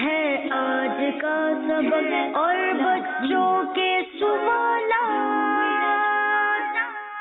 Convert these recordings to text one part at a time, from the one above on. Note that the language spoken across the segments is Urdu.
ہے آج کا سبق اور بچوں کے سوالات،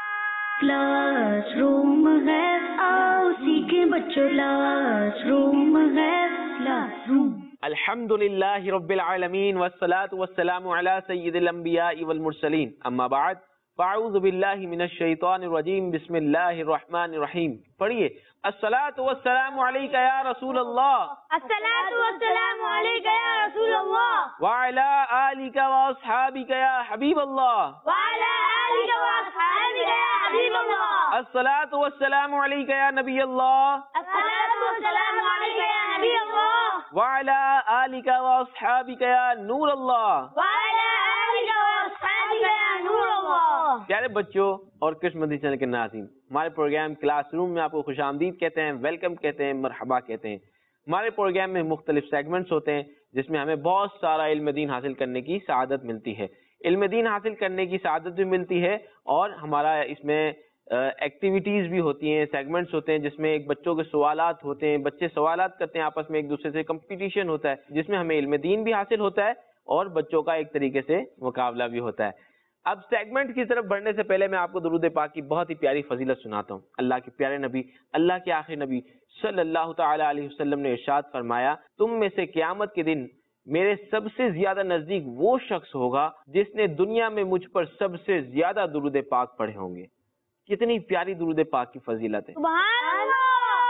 کلاس روم ہے آؤ سیکھیں بچوں، کلاس روم ہے کلاس روم۔ الحمدللہ رب العالمین والصلاة والسلام علی سید الانبیاء والمرسلین، اما بعد فاعوذ باللہ من الشیطان الرجیم، بسم اللہ الرحمن الرحیم۔ پڑھیے، الصلاة والسلام علیکہ یا رسول اللہ، الصلاۃ والسلام علیکہ یا رسول اللہ، وعلی آلک واصحابک یا حبیب اللہ، وعلی آلک واصحابک یا حبیب اللہ، الصلاة والسلام علیکہ یا نبی اللہ، الصلاۃ والسلام علیکہ یا نبی اللہ، وعلی آلک واصحابک یا نور اللہ، وعلی آلک واصحابک یا نور اللہ۔ پیارے بچوں اور کرشن مدنی چینل کے ناظرین، ہمارے پروگرام کلاس روم میں آپ کو خوش آمدید کہتے ہیں، ویلکم کہتے ہیں، مرحبا کہتے ہیں۔ ہمارے پروگرام میں مختلف سیگمنٹس ہوتے ہیں جس میں ہمیں بہت سارا علم دین حاصل کرنے کی سعادت ملتی ہے۔ علم دین حاصل کرنے کی سعادت بھی ملتی ہے اور ہمارا اس میں ایکٹیویٹیز بھی ہوتی ہیں، سیگمنٹس ہوتے ہیں جس میں ایک بچوں کے سوالات ہوتے ہیں، بچے سوالات کرتے ہیں، آپس میں ایک دوسرے سے کمپٹیشن ہوتا ہے جس میں ہمیں علم دین بھی حاصل ہوتا ہے اور بچوں کا ایک طریقے سے مقابلہ بھی ہوتا ہے۔ اب سیگمنٹ کی طرف بڑھنے سے پہلے میں آپ کو درود پاک کی بہت ہی پیاری فضیلت سناتا ہوں۔ اللہ کے پیارے نبی، اللہ کے آخری نبی صلی اللہ تعالی علیہ وسلم نے ارشاد فرمایا، تم میں سے قیامت کے دن میرے سب سے زیادہ نزدیک وہ شخص ہوگا جس نے دنیا میں مجھ پر سب سے زیادہ درود پاک پڑھے ہوں گے۔ کتنی پیاری درود پاک کی فضیلت ہے۔ سبحان اللہ۔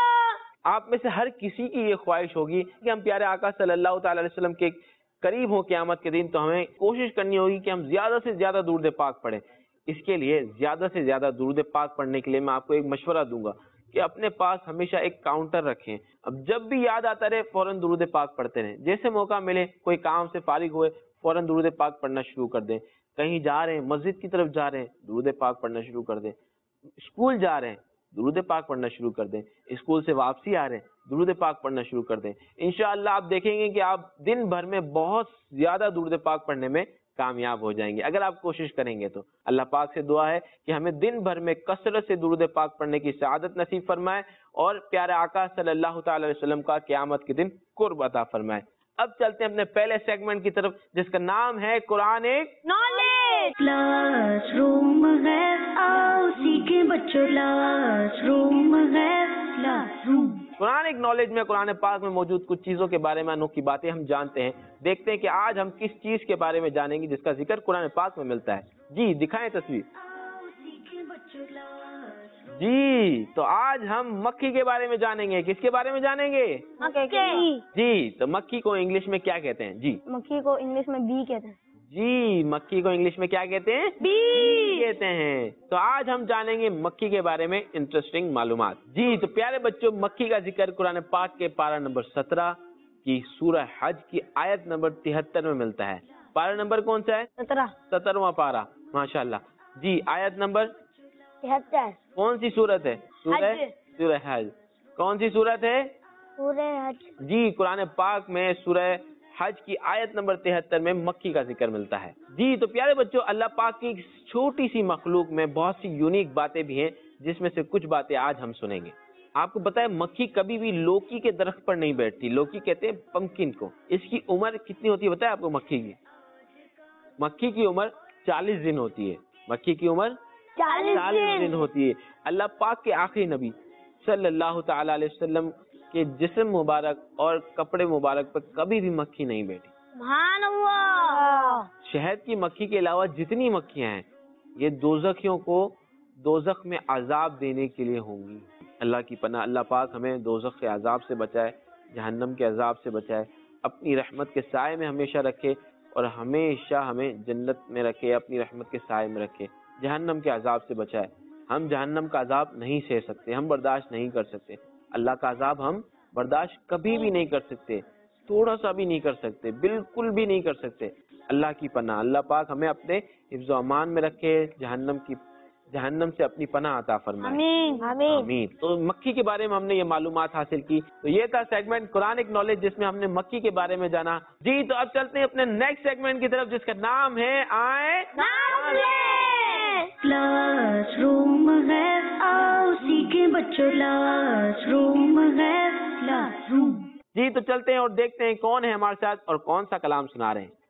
آپ میں سے ہر کسی کی یہ خواہش ہوگی کہ ہم پیارے آقا صلی اللہ تعالی علیہ وسلم کے قریب ہوں قیامت کے دن، تو ہمیں کوشش کرنی ہوگی کہ ہم زیادہ سے زیادہ درود پاک پڑھیں۔ اس کے لیے زیادہ سے زیادہ درود پاک پڑھنے کے لیے میں آپ کو ایک مشورہ دوں گا کہ اپنے پاس ہمیشہ ایک کاؤنٹر رکھیں۔ اب جب بھی یاد آتا رہے فوراً درود پاک پڑھتے رہیں، جیسے موقع ملے، کوئی کام سے فارغ ہوئے فوراً درود پاک پڑھنا شروع کر دیں۔ کہیں جا رہے ہیں، مسجد کی طرف جا رہے ہیں، درود پاک پڑھنا شروع کر دیں۔ اسکول جا رہے ہیں، درود پاک پڑھنا شروع کر دیں۔ اسکول سے واپسی آ رہے ہیں، درود پاک پڑھنا شروع کر دیں۔ انشاءاللہ آپ دیکھیں گے کہ آپ دن بھر میں بہت زیادہ درود پاک پڑھنے میں کامیاب ہو جائیں گے اگر آپ کوشش کریں گے تو۔ اللہ پاک سے دعا ہے کہ ہمیں دن بھر میں کثرت سے درود پاک پڑھنے کی سعادت نصیب فرمائے اور پیارے آقا صلی اللہ تعالی علیہ وسلم کا قیامت کے دن قرب عطا فرمائے۔ اب چلتے ہیں اپنے پہلے سیگمنٹ کی طرف جس کا نام ہے قرآن ایک نالج۔ کلاس روم ہے آؤ سیکھیں بچوں، کلاس روم ہے کلاس روم۔ قرآن ایک نالج میں قرآن پاک میں موجود کچھ چیزوں کے بارے میں انوکھی باتیں ہم جانتے ہیں۔ دیکھتے ہیں کہ آج ہم کس چیز کے بارے میں جانیں گے جس کا ذکر قرآن پاک میں ملتا ہے۔ جی دکھائیں تصویر۔ آؤ سیکھیں بچوں، کلاس روم۔ جی تو آج ہم مکھی کے بارے میں جانیں گے۔ کس کے بارے میں جانیں گے؟ مکھی۔ جی تو مکھی کو انگلش میں کیا کہتے ہیں؟ جی مکھی کو انگلش میں بی کہتے ہیں۔ جی مکھی کو انگلش میں کیا کہتے ہیں؟ بی کہتے ہیں۔ تو آج ہم جانیں گے مکھی کے بارے میں انٹرسٹنگ معلومات۔ جی تو پیارے بچوں، مکھی کا ذکر قرآن پاک کے پارہ نمبر 17 کی سورہ حج کی آیت نمبر 73 میں ملتا ہے۔ پارہ نمبر کون سا ہے؟ 17واں پارہ، ماشاءاللہ۔ جی آیت نمبر 73۔ کون سی سورت ہے؟ سورہ حج۔ کون سی سورت ہے؟ سورہ حج۔ جی قرآن پاک میں سورہ حج کی آیت نمبر 73 میں مکھی کا ذکر ملتا ہے۔ جی تو پیارے بچوں، اللہ پاک کی چھوٹی سی مخلوق میں بہت سی یونیک باتیں بھی ہیں جس میں سے کچھ باتیں آج ہم سنیں گے۔ آپ کو پتا ہے مکھی کبھی بھی لوکی کے درخت پر نہیں بیٹھتی۔ لوکی کہتے ہیں پمکن کو۔ اس کی عمر کتنی ہوتی ہے پتا ہے آپ کو؟ مکھی کی عمر 40 دن ہوتی ہے۔ مکھی کی عمر 40 دن ہوتی ہے۔ اللہ پاک کے آخری نبی صلی اللہ تعالی علیہ وسلم کے جسم مبارک اور کپڑے مبارک پر کبھی بھی مکھی نہیں بیٹھی۔ سبحان اللہ۔ شہد کی مکھی کے علاوہ جتنی مکھیاں ہیں یہ دوزخیوں کو دوزخ میں عذاب دینے کے لیے ہوں گی۔ اللہ کی پناہ، اللہ پاک ہمیں دوزخ کے عذاب سے بچائے، جہنم کے عذاب سے بچائے، اپنی رحمت کے سائے میں ہمیشہ رکھے اور ہمیشہ ہمیں جنت میں رکھے، اپنی رحمت کے سائے میں رکھے، جہنم کے عذاب سے بچائے۔ ہم جہنم کا عذاب نہیں سہ سکتے، ہم برداشت نہیں کر سکتے۔ اللہ کا عذاب ہم برداشت کبھی بھی نہیں کر سکتے، تھوڑا سا بھی نہیں کر سکتے، بالکل بھی نہیں کر سکتے۔ اللہ کی پناہ، اللہ پاک ہمیں اپنے حفظ و امان میں رکھے، جہنم سے اپنی پناہ عطا فرمائے۔ آمین آمین۔ تو مکھی کے بارے میں ہم نے یہ معلومات حاصل کی۔ تو یہ تھا سیگمنٹ قرآن ایک نالج جس میں ہم نے مکھی کے بارے میں جانا۔ جی تو اب چلتے ہیں اپنے نیکسٹ سیگمنٹ کی طرف جس کا نام ہے آئیں کلاس روم ہے آؤ سیکھیں بچوں، کلاس روم ہے کلاس روم۔ جی تو چلتے ہیں اور دیکھتے ہیں کون ہے ہمارے ساتھ اور کون سا کلام سنا رہے ہیں.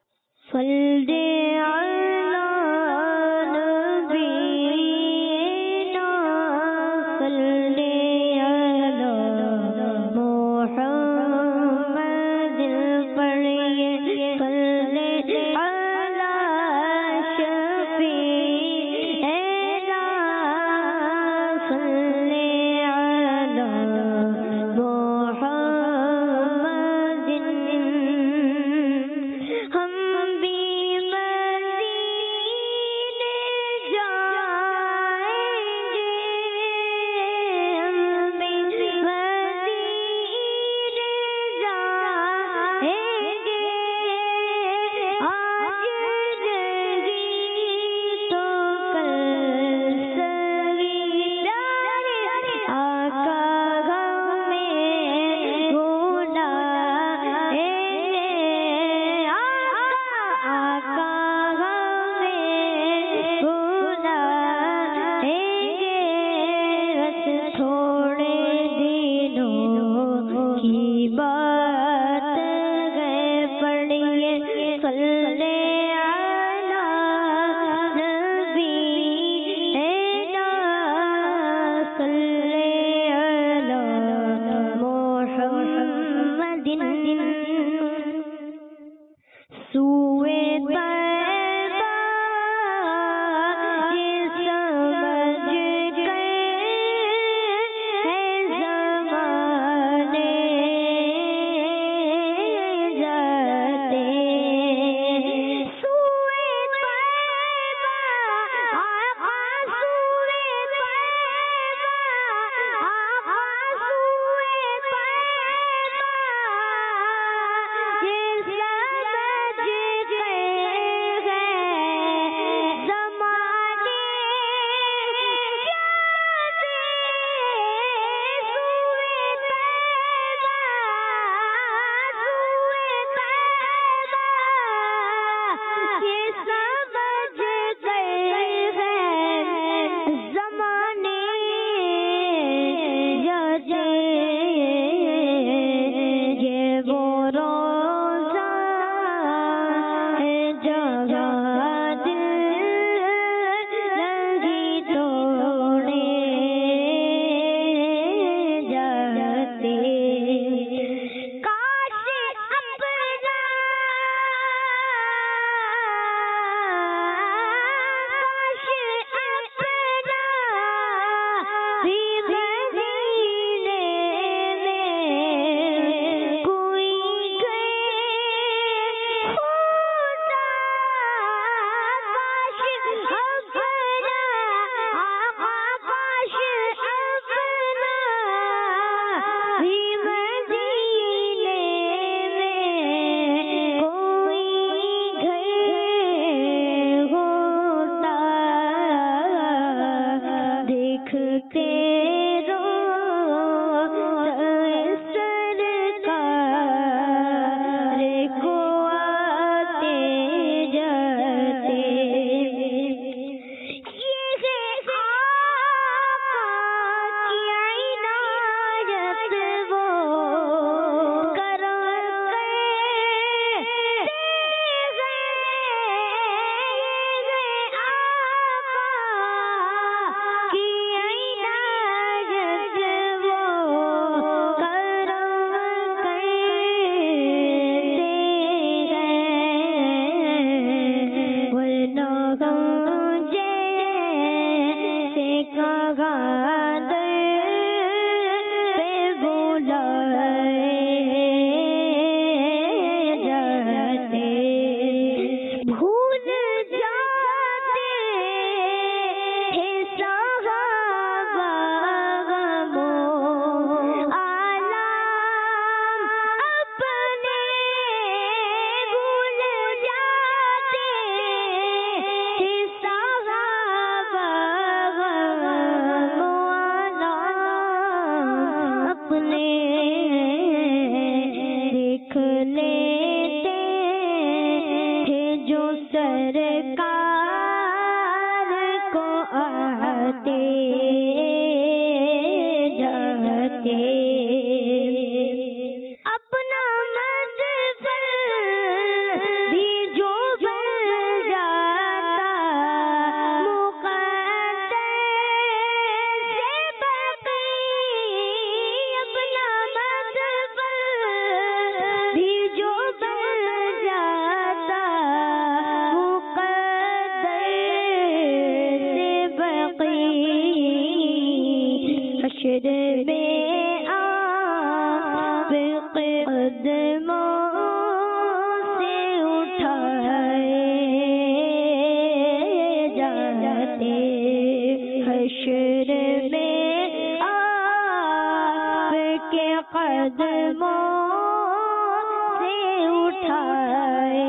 حشر میں آپ کے قدموں سے اٹھائے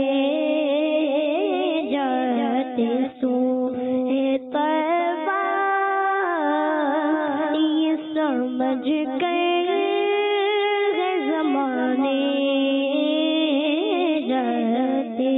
جاتے سوئے طیبہ یہ سمجھ کر زمانے جاتے.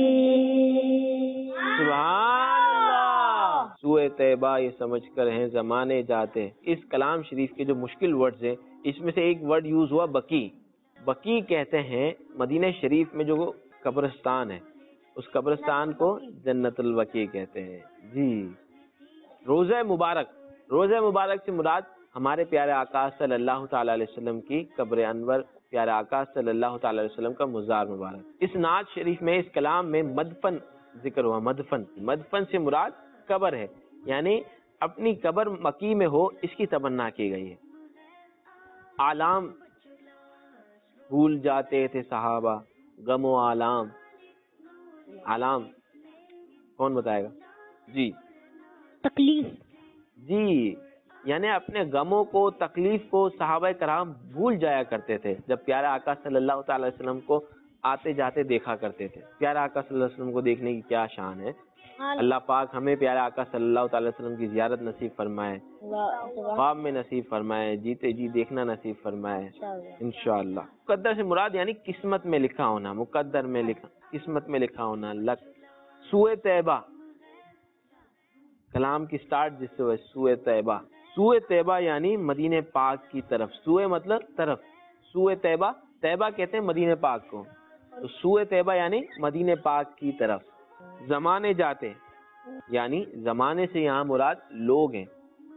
سوئے طیبہ یہ سمجھ کر ہیں زمانے جاتے. اس کلام شریف کے جو مشکل ورڈز ہیں اس میں سے ایک ورڈ یوز ہوا بقی. بقی کہتے ہیں مدینہ شریف میں جو قبرستان ہے اس قبرستان کو جنت البقیع کہتے ہیں. جی روضہ مبارک سے مراد ہمارے پیارے آقا صلی اللہ تعالی علیہ وسلم کی قبر انور، پیارے آقا صلی اللہ تعالی علیہ وسلم کا مزار مبارک. اس نعت شریف میں اس کلام میں مدفن ذکر ہوا. مدفن سے مراد قبر ہے، یعنی اپنی قبر مکی میں ہو اس کی تمنا کی گئی ہے. آلام بھول جاتے تھے صحابہ، غم و آلام. آلام کون بتائے گا؟ جی تکلیف. جی یعنی اپنے غموں کو، تکلیف کو صحابہ کرام بھول جایا کرتے تھے جب پیارے آقا صلی اللہ تعالی علیہ وسلم کو آتے جاتے دیکھا کرتے تھے. پیارے آقا صلی اللہ علیہ وسلم کو دیکھنے کی کیا شان ہے. اللہ پاک ہمیں پیارے آقا صلی اللہ تعالی وسلم کی زیارت نصیب فرمائے، خواب میں نصیب فرمائے، جیتے جی دیکھنا نصیب فرمائے انشاءاللہ. مقدر سے مراد یعنی قسمت میں لکھا ہونا، مقدر میں لکھا، قسمت میں لکھا ہونا. سوئے طیبہ کلام کی سٹارٹ جس سے ہوئے سوئے طیبہ. سوئے طیبہ یعنی مدینہ پاک کی طرف. سوئے مطلب طرف، سوئے طیبہ، طیبہ کہتے ہیں مدینہ پاک کو، تو سوئے طیبہ یعنی مدینہ پاک کی طرف. زمانے جاتے یعنی زمانے سے یہاں مراد لوگ ہیں.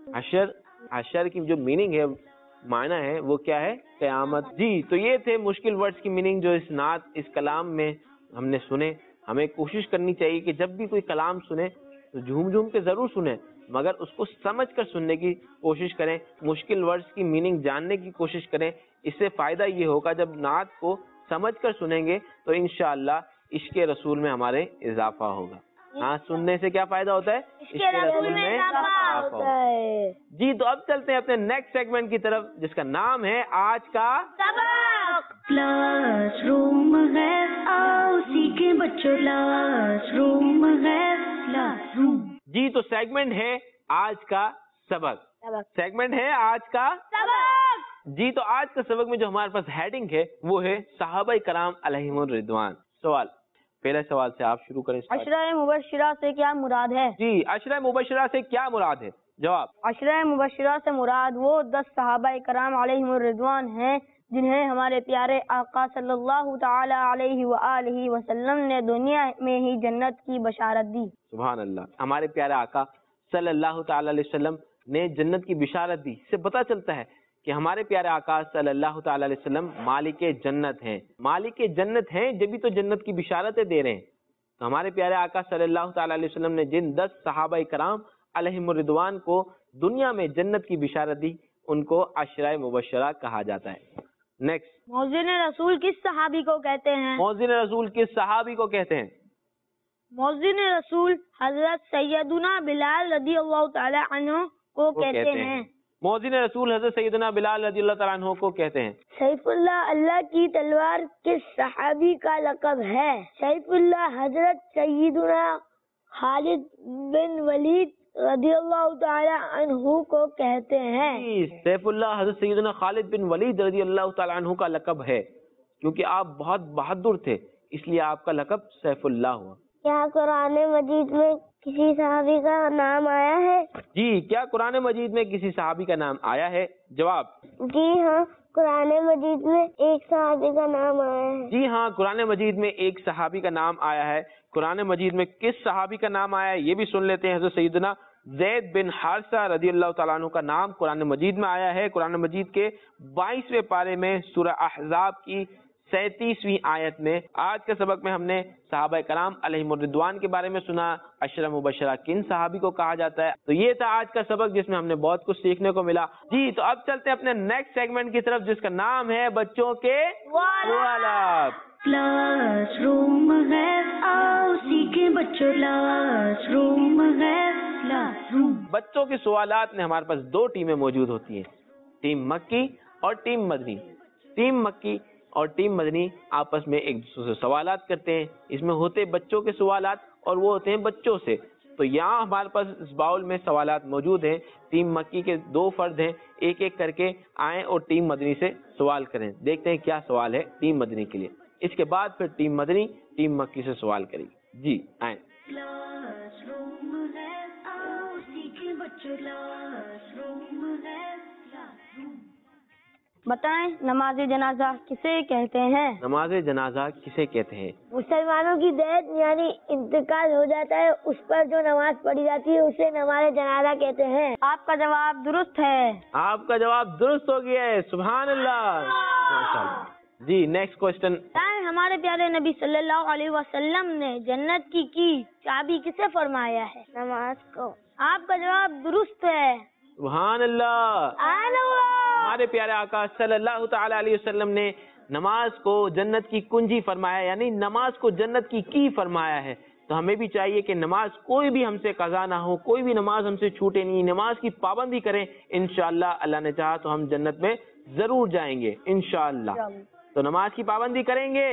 حشر کی جو میننگ ہے، معنی ہے، وہ کیا ہے؟ قیامت. جی تو یہ تھے مشکل ورڈز کی میننگ جو اس نعت، اس کلام میں ہم نے سنے. ہمیں کوشش کرنی چاہیے کہ جب بھی کوئی کلام سنے تو جھوم کے ضرور سنیں، مگر اس کو سمجھ کر سننے کی کوشش کریں. مشکل ورڈز کی میننگ جاننے کی کوشش کریں. اس سے فائدہ یہ ہوگا جب نعت کو سمجھ کر سنیں گے تو انشاءاللہ عشق رسول میں ہمارے اضافہ ہوگا. ہاں سننے سے کیا فائدہ ہوتا ہے؟ عشق رسول میں اضافہ ہوتا ہے. جی تو اب چلتے ہیں اپنے نیکسٹ سیگمنٹ کی طرف جس کا نام ہے آج کا سبق. کلاس روم ہے، آؤ سیکھیں بچوں کلاس روم ہے، کلاس روم. جی تو سیگمنٹ ہے آج کا سبق. سیگمنٹ ہے آج کا سبق. جی تو آج کا سبق میں جو ہمارے پاس ہیڈنگ ہے وہ ہے صحابہ کرام علیہم الرضوان. سوال، پہلے سوال سے آپ شروع کریں. عشرہ مبشرہ سے کیا مراد ہے؟ جی عشرہ مبشرہ سے کیا مراد ہے؟ جواب، عشرہ مبشرہ سے مراد وہ 10 صحابہ کرام علیہم الرضوان ہیں جنہیں ہمارے پیارے آقا صلی اللہ تعالی علیہ وآلہ وسلم نے دنیا میں ہی جنت کی بشارت دی. سبحان اللہ. ہمارے پیارے آقا صلی اللہ تعالی علیہ وسلم نے جنت کی بشارت دی. اس سے پتہ چلتا ہے کہ ہمارے پیارے آقا صلی اللہ تعالی علیہ وسلم مالک جنت ہیں. مالک جنت ہیں جبھی تو جنت کی بشارتیں دے رہے ہیں. تو ہمارے پیارے آقا صلی اللہ تعالی علیہ وسلم نے جن 10 صحابہ کرام علیہم الرضوان کو دنیا میں جنت کی بشارت دی ان کو عشرہ مبشرہ کہا جاتا ہے. نیکسٹ، مؤذن رسول کس صحابی کو کہتے ہیں؟ مؤذن رسول کس صحابی کو کہتے ہیں؟ مؤذن رسول حضرت سیدنا بلال رضی اللہ تعالی عنہ کو کہتے ہیں. مؤذن رسول حضرت سیدنا بلال رضی اللہ تعالیٰ عنہ کو کہتے ہیں. سیف اللہ اللہ کی تلوار کس صحابی کا لقب ہے؟ سیف اللہ حضرت سیدنا خالد بن ولید رضی اللہ تعالی عنہ کو کہتے ہیں. سیف اللہ حضرت سیدنا خالد بن ولید رضی اللہ تعالیٰ عنہ کا لقب ہے کیونکہ آپ بہت بہادر تھے اس لیے آپ کا لقب سیف اللہ ہوا. کیا قرآن مجید میں کسی صحابی کا نام آیا ہے؟ جی کیا قرآن مجید میں کسی صحابی کا نام آیا ہے؟ جواب، جی ہاں قرآن مجید میں ایک صحابی کا نام آیا ہے. جی ہاں قرآن مجید میں ایک صحابی کا نام آیا ہے. قرآن مجید میں کس صحابی کا نام آیا ہے یہ بھی سن لیتے ہیں. حضرت سیدنا زید بن حارثہ رضی اللہ تعالیٰ عنہ کا نام قرآن مجید میں آیا ہے. قرآن مجید کے 22ویں پارے میں سورہ احزاب کی 37ویں آیت میں. آج کے سبق میں ہم نے صحابہ کرام علیہم الرضوان کے بارے میں سنا. عشرہ مبشرہ کن صحابی کو کہا جاتا ہے. تو یہ تھا آج کا سبق جس میں ہم نے بہت کچھ سیکھنے کو ملا. جی تو اب چلتے ہیں اپنے نیکسٹ سیگمنٹ کی طرف جس کا نام ہے بچوں کے سوالات. کلاس روم ہے، آؤ سیکھیں بچوں کلاس روم ہے، کلاس بچوں کے سوالات میں ہمارے پاس دو ٹیمیں موجود ہوتی ہیں، ٹیم مکی اور ٹیم مدنی۔ ٹیم مکی اور ٹیم مدنی آپس میں ایک دوسرے سے سوالات کرتے ہیں، اس میں ہوتے بچوں کے سوالات اور وہ ہوتے ہیں بچوں سے۔ تو یہاں ہمارے پاس اس باؤل میں سوالات موجود ہیں، ٹیم مکی کے دو فرد ہیں، ایک ایک کر کے آئیں اور ٹیم مدنی سے سوال کریں۔ دیکھتے ہیں کیا سوال ہے ٹیم مدنی کے لیے، اس کے بعد پھر ٹیم مدنی ٹیم مکی سے سوال کرے گی۔ جی آئیں۔ کلاس روم ہے آؤ سیکھیں بچوں، کلاس روم ہے کلاس روم۔ بتائیں نماز جنازہ کسے کہتے ہیں؟ نماز جنازہ کسے کہتے ہیں؟ مسلمانوں کی ڈیتھ یعنی انتقال ہو جاتا ہے، اس پر جو نماز پڑھی جاتی ہے اسے نماز جنازہ کہتے ہیں۔ آپ کا جواب درست ہے۔ آپ کا جواب درست ہو گیا ہے، سبحان اللہ۔ جی نیکسٹ کوشچن۔ ہمارے پیارے نبی صلی اللہ علیہ وسلم نے جنت کی چابی کسے فرمایا ہے؟ نماز کو۔ آپ کا جواب درست ہے۔ سبحان اللہ۔ ہمارے پیارے آقا صلی اللہ تعالی علیہ وسلم نے نماز کو جنت کی کنجی فرمایا، یعنی نماز کو جنت کی فرمایا ہے۔ تو ہمیں بھی چاہیے کہ نماز کوئی بھی ہم سے قضا نہ ہو، کوئی بھی نماز ہم سے چھوٹے نہیں، نماز کی پابندی کریں، انشاءاللہ اللہ نے چاہا تو ہم جنت میں ضرور جائیں گے انشاءاللہ۔ تو نماز کی پابندی کریں گے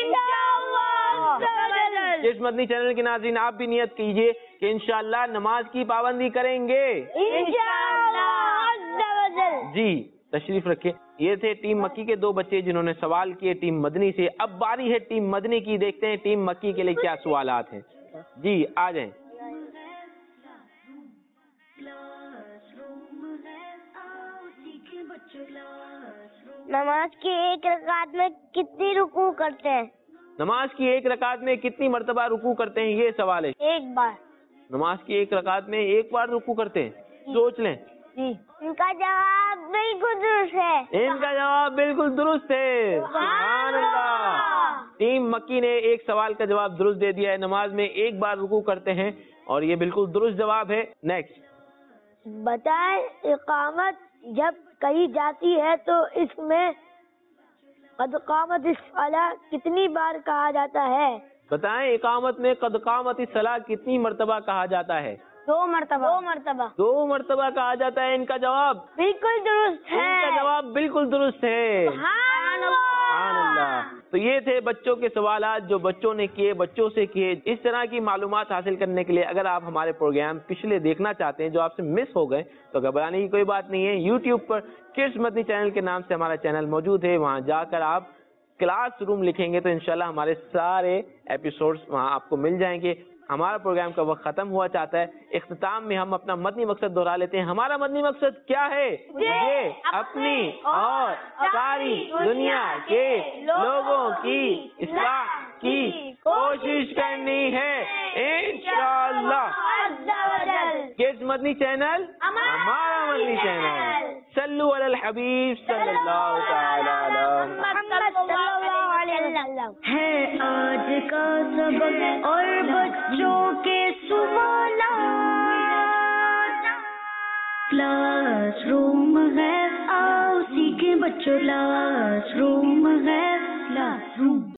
اس مدنی چینل کے ناظرین، آپ بھی نیت کیجئے کہ انشاءاللہ نماز کی پابندی کریں گے جی۔ تشریف رکھیں۔ یہ تھے ٹیم مکی کے دو بچے جنہوں نے سوال کیے ٹیم مدنی سے۔ اب باری ہے ٹیم مدنی کی، دیکھتے ہیں ٹیم مکی کے لیے کیا سوالات ہیں۔ جی آ جائیں۔ نماز کی ایک رکعت میں کتنی رکوع کرتے ہیں؟ نماز کی ایک رکعت میں کتنی مرتبہ رکوع کرتے ہیں، یہ سوال ہے۔ ایک بار۔ نماز کی ایک رکعت میں ایک بار رکوع کرتے ہیں، سوچ لیں۔ جی ان کا جواب بالکل درست ہے۔ ان کا جواب بالکل درست ہے، سبحان اللہ۔ ٹیم مکی نے ایک سوال کا جواب درست دے دیا ہے، نماز میں ایک بار رکوع کرتے ہیں اور یہ بالکل درست جواب ہے۔ نیکسٹ۔ بتائیں اقامت جب کہی جاتی ہے تو اس میں قد قامت الصلاۃ کتنی بار کہا جاتا ہے؟ بتائیں اقامت میں قد قامت الصلاۃ کتنی مرتبہ کہا جاتا ہے؟ 2 مرتبہ۔ 2 مرتبہ۔ 2 مرتبہ کہا جاتا ہے۔ ان کا جواب بالکل درست ہے۔ ان کا جواب بالکل درست ہے، سبحان سبحان اللہ۔ تو یہ تھے بچوں کے سوالات جو بچوں نے کیے، بچوں سے کیے۔ اس طرح کی معلومات حاصل کرنے کے لیے اگر آپ ہمارے پروگرام پچھلے دیکھنا چاہتے ہیں جو آپ سے مس ہو گئے تو گھبرانے کی کوئی بات نہیں ہے، یوٹیوب پر کڈس مدنی چینل کے نام سے ہمارا چینل موجود ہے، وہاں جا کر آپ کلاس روم لکھیں گے تو انشاءاللہ ہمارے سارے ایپیسوڈز وہاں آپ کو مل جائیں گے۔ ہمارا پروگرام کا وقت ختم ہوا چاہتا ہے، اختتام میں ہم اپنا مدنی مقصد دہرا لیتے ہیں۔ ہمارا مدنی مقصد کیا ہے؟ مجھے اپنی اور ساری دنیا کے لوگوں کی اصلاح کی کوشش کرنی ہے انشاءاللہ۔ کڈس مدنی چینل ہمارا مدنی چینل۔ صلو علی الحبیب صلی اللہ تعالی علیہ ہے آج کا سبق اور بچوں کے سوالات، کلاس روم ہے آؤ سیکھیں بچوں، کلاس روم ہے کلاس روم۔